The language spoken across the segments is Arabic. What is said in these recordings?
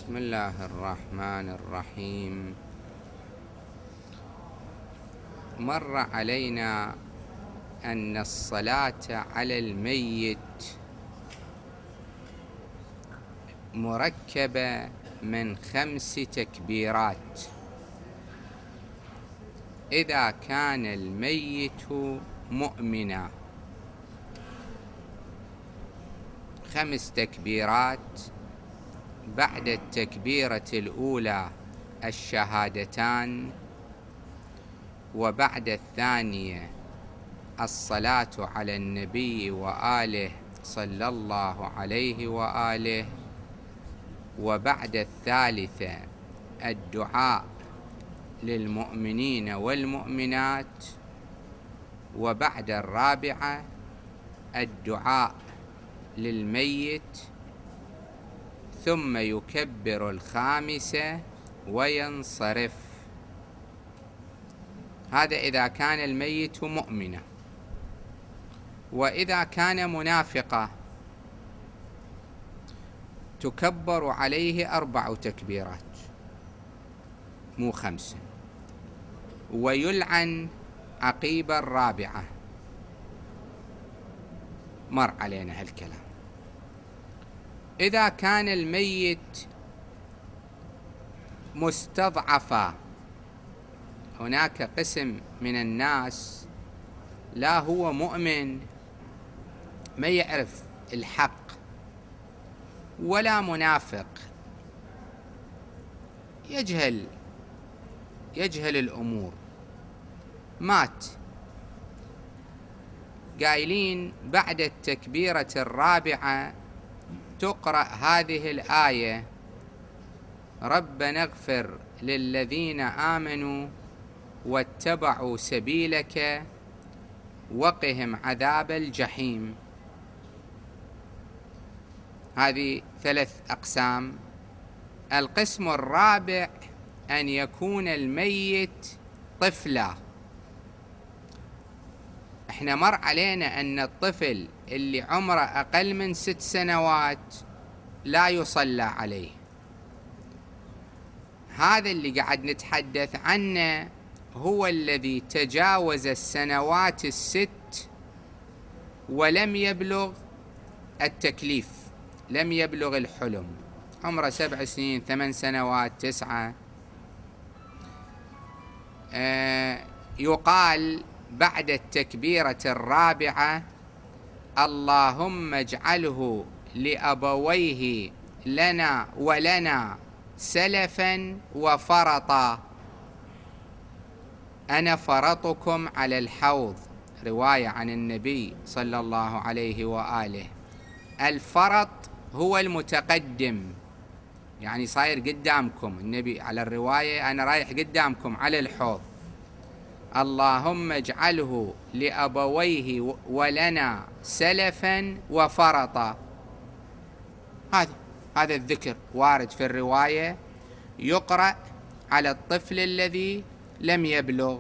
بسم الله الرحمن الرحيم. مر علينا أن الصلاة على الميت مركبة من 5 تكبيرات إذا كان الميت مؤمنا، 5 تكبيرات. بعد التكبيرة الأولى الشهادتان، وبعد الثانية الصلاة على النبي وآله صلى الله عليه وآله، وبعد الثالثة الدعاء للمؤمنين والمؤمنات، وبعد الرابعة الدعاء للميت، ثم يكبر الخامسة وينصرف. هذا إذا كان الميت مؤمنا. وإذا كان منافقا تكبر عليه 4 تكبيرات مو 5، ويلعن عقيب الرابعة. مر علينا هالكلام. إذا كان الميت مستضعفا، هناك قسم من الناس لا هو مؤمن، ما يعرف الحق، ولا منافق، يجهل الأمور، مات. قايلين بعد التكبيرة الرابعة تقرأ هذه الآية: ربنا اغفر للذين آمنوا واتبعوا سبيلك وقهم عذاب الجحيم. هذه 3 أقسام. القسم الرابع أن يكون الميت طفلا. احنا مر علينا أن الطفل اللي عمره أقل من 6 سنوات لا يصلى عليه. هذا اللي قاعد نتحدث عنه هو الذي تجاوز السنوات 6 ولم يبلغ التكليف، لم يبلغ الحلم، عمره 7 سنين 8 سنوات 9. يقال بعد التكبيرة الرابعة: اللهم اجعله لأبويه لنا ولنا سلفا وفرطا، أنا فرطكم على الحوض. رواية عن النبي صلى الله عليه وآله. الفرط هو المتقدم، يعني صاير قدامكم. النبي على الرواية: أنا رايح قدامكم على الحوض. اللهم اجعله لأبويه ولنا سلفا وفرطا. هذا الذكر وارد في الرواية، يقرأ على الطفل الذي لم يبلغ.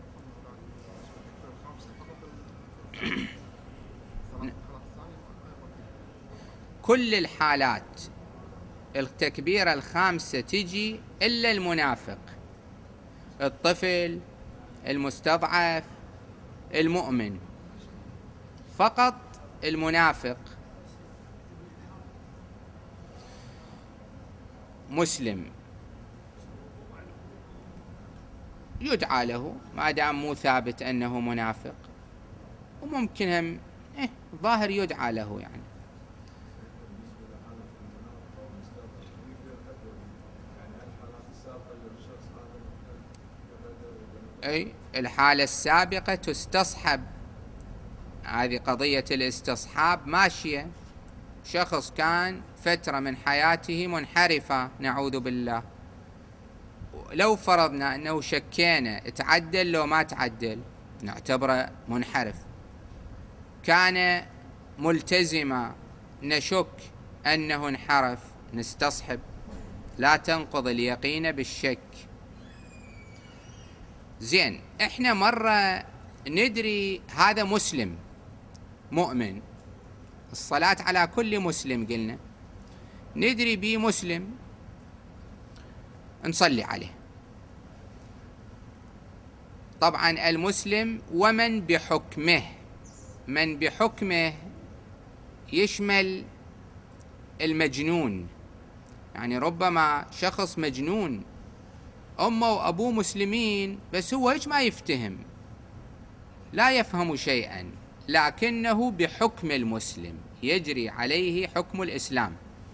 كل الحالات التكبيرة الخامسة تجي إلا المنافق، الطفل، المستضعف، المؤمن. فقط المنافق مسلم يدعى له ما دام مو ثابت أنه منافق، وممكن هم ظاهر يدعى له يعني. أي الحالة السابقة تستصحب، هذه قضية الاستصحاب ماشية. شخص كان فترة من حياته منحرفة نعوذ بالله، لو فرضنا أنه شكينا تعدل لو ما تعدل نعتبره منحرف. كان ملتزما نشك أنه انحرف نستصحب، لا تنقض اليقين بالشك. زين، احنا مرة ندري هذا مسلم مؤمن، الصلاة على كل مسلم قلنا، ندري بيه مسلم نصلي عليه. طبعا المسلم ومن بحكمه، من بحكمه يشمل المجنون، يعني ربما شخص مجنون أمه وأبوه مسلمين بس هو إيش ما يفتهم، لا يفهم شيئا، لكنه بحكم المسلم يجري عليه حكم الإسلام.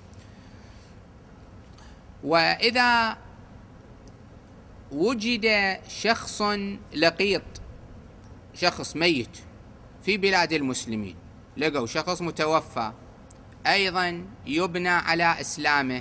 وإذا وجد شخص لقيط، شخص ميت في بلاد المسلمين، لقوا شخص متوفى أيضا يبنى على إسلامه،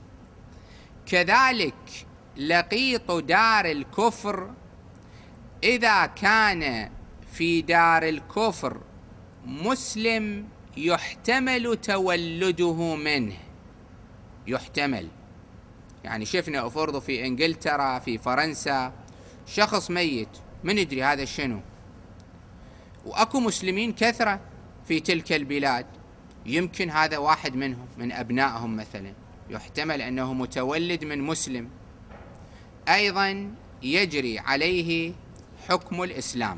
كذلك لقيط دار الكفر إذا كان في دار الكفر مسلم يحتمل تولده منه، يحتمل، يعني شفنا أفرض في إنجلترا في فرنسا شخص ميت ما ندري هذا شنو، وأكو مسلمين كثرة في تلك البلاد، يمكن هذا واحد منهم من أبنائهم مثلا، يحتمل أنه متولد من مسلم، أيضا يجري عليه حكم الإسلام.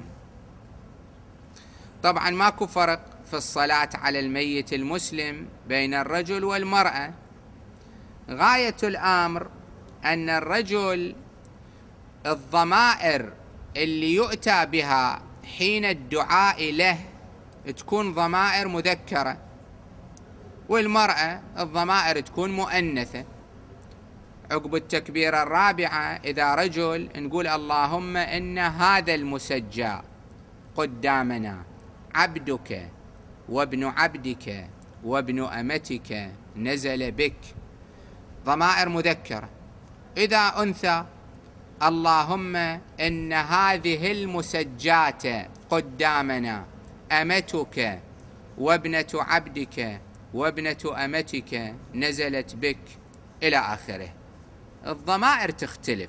طبعا ماكو فرق في الصلاة على الميت المسلم بين الرجل والمرأة، غاية الأمر أن الرجل الضمائر اللي يؤتى بها حين الدعاء له تكون ضمائر مذكرة، والمرأة الضمائر تكون مؤنثة. عقب التكبيرة الرابعة إذا رجل نقول اللهم إن هذا المسجى قدامنا عبدك وابن عبدك وابن أمتك نزل بك، ضمائر مذكرة. إذا أنثى اللهم إن هذه المسجاة قدامنا أمتك وابنة عبدك وابنة أمتك نزلت بك إلى آخره. الضمائر تختلف.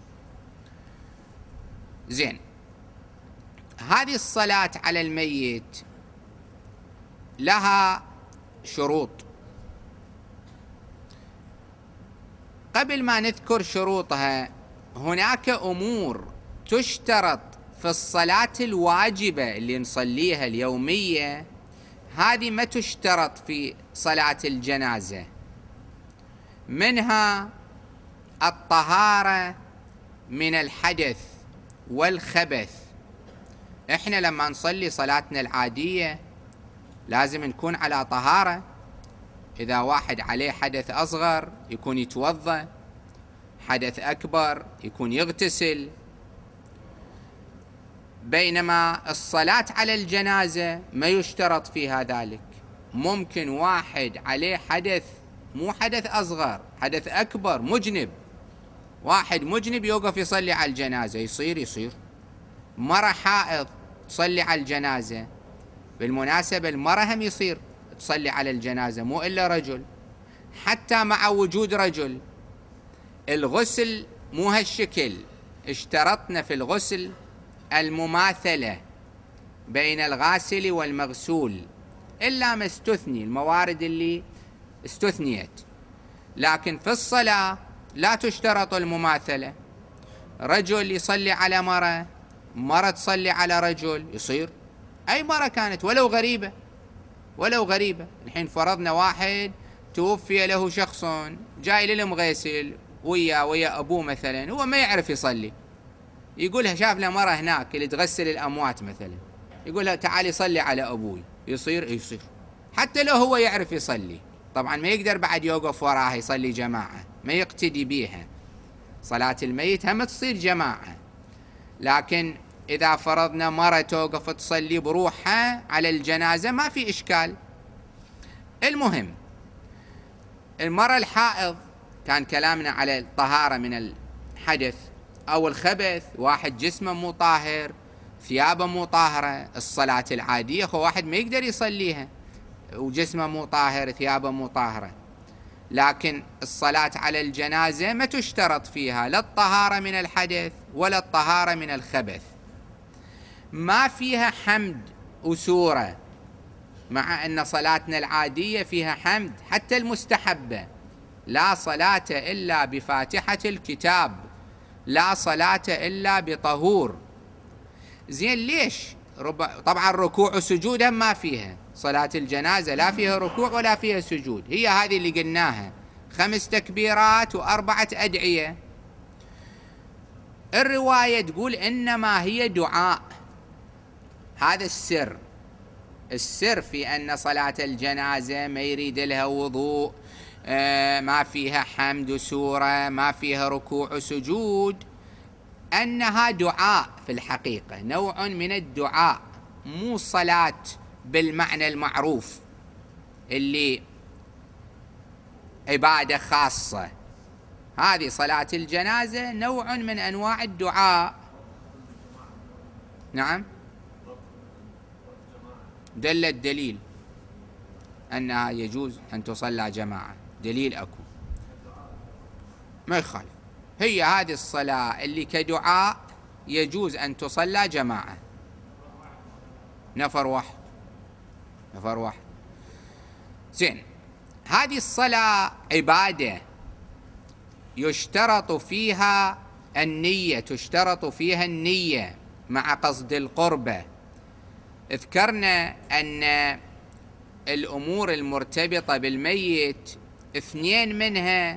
زين، هذه الصلاة على الميت لها شروط. قبل ما نذكر شروطها، هناك أمور تشترط في الصلاة الواجبة اللي نصليها اليومية، هذه ما تشترط في صلاة الجنازة، منها الطهارة من الحدث والخبث. احنا لما نصلي صلاتنا العادية لازم نكون على طهارة، إذا واحد عليه حدث أصغر يكون يتوضأ، حدث أكبر يكون يغتسل. بينما الصلاة على الجنازة ما يشترط فيها ذلك، ممكن واحد عليه حدث مو حدث أصغر، حدث أكبر، مجنب، واحد مجنب يوقف يصلي على الجنازة، يصير. مرة حائض تصلي على الجنازة، بالمناسبة المرة هم يصير تصلي على الجنازة مو إلا رجل، حتى مع وجود رجل. الغسل مو هالشكل، اشترطنا في الغسل المماثلة بين الغاسل والمغسول، إلا ما استثني الموارد اللي استثنيت، لكن في الصلاة لا تشترط المماثلة. رجل يصلي على مرة، مرة تصلي على رجل، يصير أي مرة كانت ولو غريبة. الحين فرضنا واحد توفي له شخص جاي للمغسل ويا أبوه مثلا، هو ما يعرف يصلي، يقولها شاف له مرة هناك اللي تغسل الأموات مثلا، يقولها تعالي صلي على أبوي، يصير حتى لو هو يعرف يصلي. طبعا ما يقدر بعد يوقف وراها يصلي جماعة، ما يقتدي بيها. صلاة الميت هم تصير جماعة، لكن إذا فرضنا مرة توقف تصلي بروحها على الجنازة ما في إشكال. المهم المرة الحائض كان كلامنا على الطهارة من الحدث أو الخبث، واحد جسمه مو طاهر، ثيابه مو طاهرة، الصلاة العادية هو واحد ما يقدر يصليها وجسمه مو طاهر ثيابه مو طاهرة. لكن الصلاة على الجنازة ما تشترط فيها لا الطهارة من الحدث ولا الطهارة من الخبث، ما فيها حمد وسورة، مع أن صلاتنا العادية فيها حمد حتى المستحبة، لا صلاة إلا بفاتحة الكتاب، لا صلاة إلا بطهور. زين ليش؟ طبعا ركوع وسجود ما فيها، صلاة الجنازة لا فيها ركوع ولا فيها سجود، هي هذه اللي قلناها 5 تكبيرات و4 أدعية. الرواية تقول إنما هي دعاء. هذا السر في أن صلاة الجنازة ما يريد لها وضوء، ما فيها حمد وسورة، ما فيها ركوع وسجود، أنها دعاء في الحقيقة، نوع من الدعاء، مو صلاة بالمعنى المعروف اللي عبادة خاصة. هذه صلاة الجنازة نوع من أنواع الدعاء. نعم، دل الدليل أنها يجوز أن تصلى جماعة، دليل أكو ما يخالف. هي هذه الصلاة اللي كدعاء يجوز أن تصلى جماعة، نفر واحد. زين، هذه الصلاة عبادة يشترط فيها النية مع قصد القربة. ذكرنا أن الأمور المرتبطة بالميت 2 منها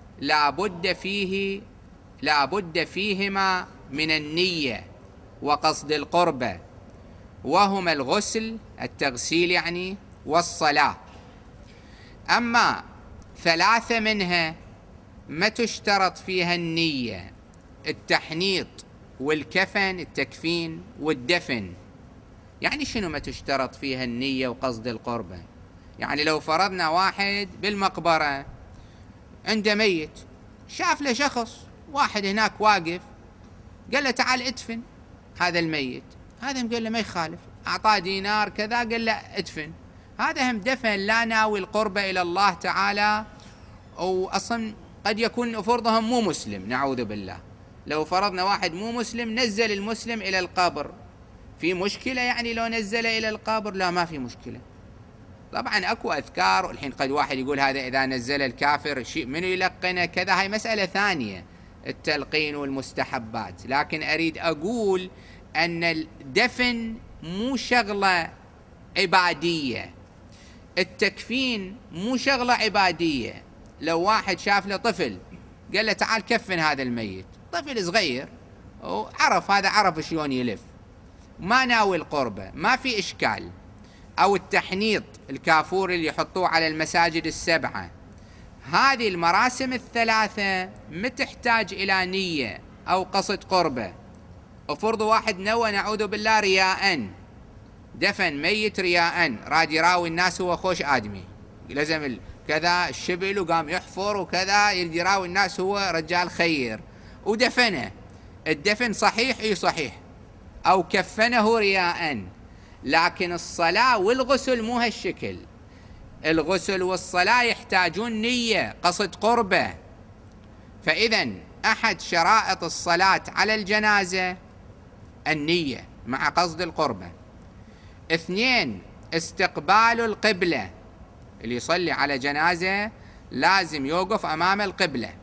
لا بد فيهما من النية وقصد القربة، وهما الغسل، التغسيل يعني، والصلاة. أما 3 منها ما تشترط فيها النية: التحنيط والكفن، التكفين والدفن. يعني شنو ما تشترط فيها النية وقصد القربة؟ يعني لو فرضنا واحد بالمقبرة عنده ميت، شاف له شخص واحد هناك واقف، قال له تعال ادفن هذا الميت، هذا قال له ما يخالف، أعطاه دينار كذا، قال له ادفن، هذا هم دفن، لا ناوي القربة إلى الله تعالى. وأصلا قد يكون فرضهم مو مسلم، نعوذ بالله. لو فرضنا واحد مو مسلم نزل المسلم إلى القبر، في مشكلة يعني لو نزل إلى القبر؟ لا، ما في مشكلة. طبعا أكو أذكار، والحين قد واحد يقول هذا إذا نزل الكافر شيء منو يلقنه كذا، هاي مسألة ثانية، التلقين والمستحبات. لكن أريد أقول أن الدفن مو شغلة عبادية، التكفين مو شغلة عبادية. لو واحد شاف له طفل قال له تعال كفن هذا الميت، طفل صغير وعرف، هذا عرف شلون يلف، ما ناوي القربة، ما في إشكال. أو التحنيط، الكافور اللي يحطوه على المساجد 7، هذه المراسم 3 ما تحتاج إلى نية أو قصد قربة. وفرض واحد نوى نعوذ بالله رياءً، دفن ميت رياءً، راد يراوي الناس هو خوش آدمي، لزم كذا الشبل وقام يحفر وكذا، يراوي الناس هو رجال خير، ودفنه. الدفن صحيح، اي صحيح، أو كفنه رياءً. لكن الصلاة والغسل مو هالشكل، الغسل والصلاة يحتاجون نية، قصد قربة. فإذا أحد شرائط الصلاة على الجنازة النية مع قصد القربة. 2 استقبال القبلة، اللي يصلي على جنازة لازم يوقف أمام القبلة.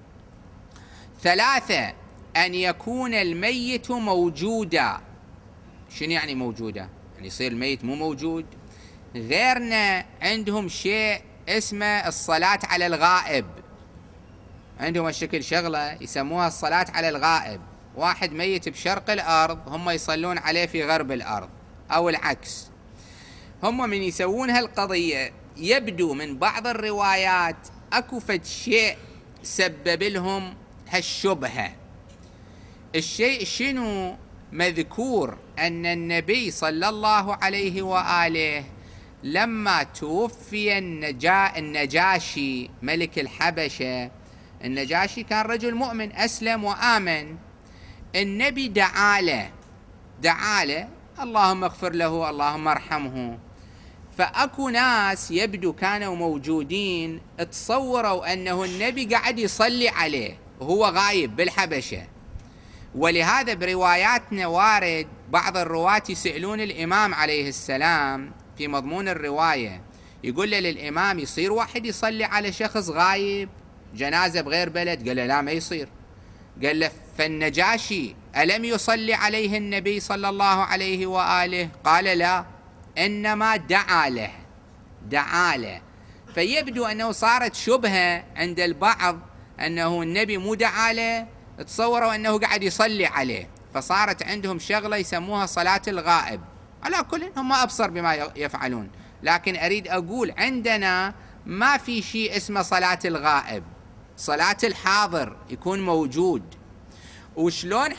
3 أن يكون الميت موجودا. شنو يعني موجودا؟ يعني يصير الميت مو موجود. غيرنا عندهم شيء اسمه الصلاة على الغائب، عندهم الشكل شغلة يسموها الصلاة على الغائب. واحد ميت بشرق الأرض، هم يصلون عليه في غرب الأرض، أو العكس. هم من يسوون هالقضية يبدو من بعض الروايات أكو فد شيء سبب لهم هالشبهة. الشيء شنو؟ مذكور أن النبي صلى الله عليه وآله لما توفي النجاشي ملك الحبشة، النجاشي كان رجل مؤمن، أسلم وآمن. النبي دعا له اللهم اغفر له، اللهم ارحمه. فأكو ناس يبدو كانوا موجودين تصوروا أنه النبي قاعد يصلي عليه وهو غايب بالحبشة. ولهذا برواياتنا وارد بعض الرواة يسألون الإمام عليه السلام في مضمون الرواية، يقول له للإمام يصير واحد يصلي على شخص غايب جنازة بغير بلد؟ قال له لا ما يصير. قال له فالنجاشي ألم يصلي عليه النبي صلى الله عليه وآله؟ قال لا، إنما دعا له. فيبدو أنه صارت شبهة عند البعض أنه النبي مو دعا له، تصوروا أنه قاعد يصلي عليه، فصارت عندهم شغلة يسموها صلاة الغائب. على كل هم أبصر بما يفعلون، لكن أريد أقول عندنا ما في شيء اسمه صلاة الغائب، صلاة الحاضر يكون موجود. وشلون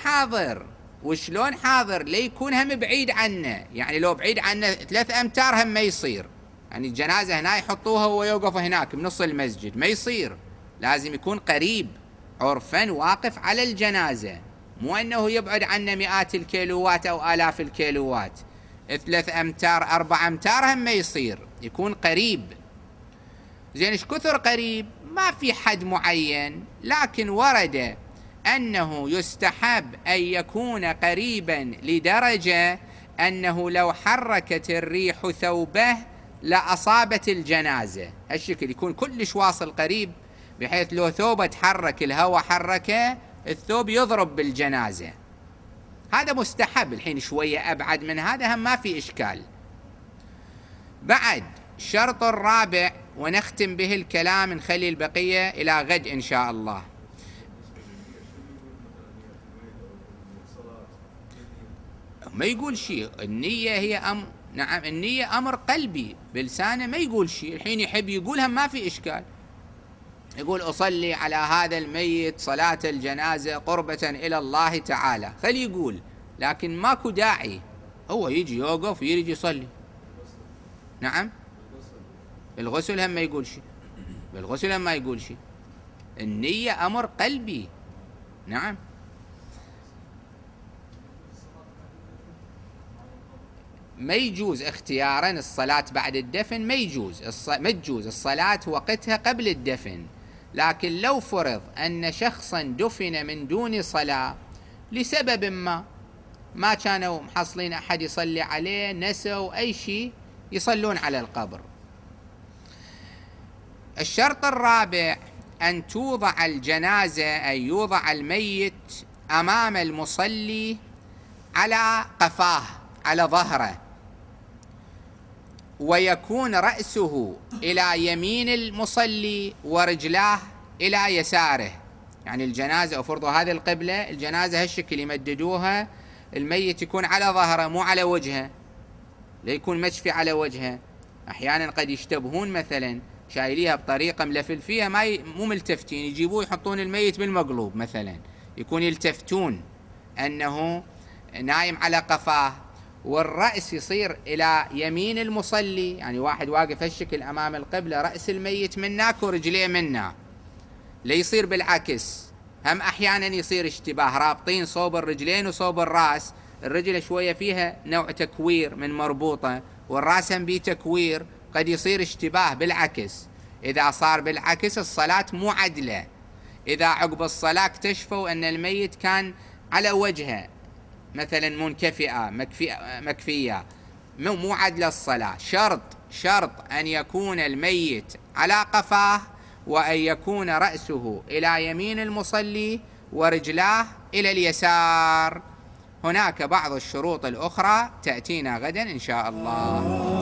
حاضر ليكون هم بعيد عنه، يعني لو بعيد عنه 3 أمتار هم ما يصير، يعني الجنازة هنا يحطوها ويوقف هناك بنص المسجد، ما يصير، لازم يكون قريب عرفا واقف على الجنازة، مو أنه يبعد عنه مئات الكيلوات أو آلاف الكيلوات. 3 أمتار 4 أمتار هم ما يصير، يكون قريب. زين ايش كثر قريب؟ ما في حد معين، لكن ورد أنه يستحب أن يكون قريبا لدرجة أنه لو حركت الريح ثوبه لأصابت الجنازة، هالشكل يكون كلش واصل قريب، بحيث لو ثوبه تحرك الهواء حركه الثوب يضرب بالجنازة. هذا مستحب. الحين شوية أبعد من هذا هم ما في إشكال. بعد الشرط الرابع ونختم به الكلام، نخلي البقية إلى غد إن شاء الله. ما يقول شيء، النية هي نعم النية أمر قلبي، بلسانه ما يقول شيء. الحين يحب يقولها ما في إشكال، يقول أصلي على هذا الميت صلاة الجنازة قربة إلى الله تعالى، خلي يقول، لكن ماكو داعي هو يجي يوقف ويجي يصلي. نعم الغسل هم ما يقول شيء، بالغسل هم ما يقول شيء، النية أمر قلبي. نعم ما يجوز اختيارا الصلاة بعد الدفن، ما تجوز الصلاة وقتها قبل الدفن. لكن لو فرض أن شخصا دفن من دون صلاة لسبب ما كانوا محصلين أحد يصلي عليه، نسوا أي شيء، يصلون على القبر. الشرط الرابع أن توضع الجنازة، أي يوضع الميت أمام المصلي على قفاه، على ظهره، ويكون رأسه إلى يمين المصلي ورجلاه إلى يساره. يعني الجنازة أفرضوا هذه القبلة، الجنازة هالشكل يمددوها، الميت يكون على ظهره مو على وجهه، ليكون مشفي على وجهه. أحيانا قد يشتبهون مثلا شايليها بطريقة ملفل فيها مو ملتفتين، يجيبوه يحطون الميت بالمقلوب مثلا، يكون يلتفتون أنه نايم على قفاه، والرأس يصير إلى يمين المصلي، يعني واحد واقف هالشكل أمام القبلة، رأس الميت مناك ورجليه منا، ليصير بالعكس. هم أحيانا يصير اشتباه، رابطين صوب الرجلين وصوب الرأس، الرجل شوية فيها نوع تكوير من مربوطة، والرأس هم بيه تكوير، قد يصير اشتباه بالعكس. إذا صار بالعكس الصلاة مو عدلة. إذا عقب الصلاة اكتشفوا أن الميت كان على وجهه مثلا منكفئة مكفية، مو عدل الصلاة. شرط أن يكون الميت على قفاه، وأن يكون رأسه إلى يمين المصلي ورجلاه إلى اليسار. هناك بعض الشروط الأخرى تأتينا غدا إن شاء الله.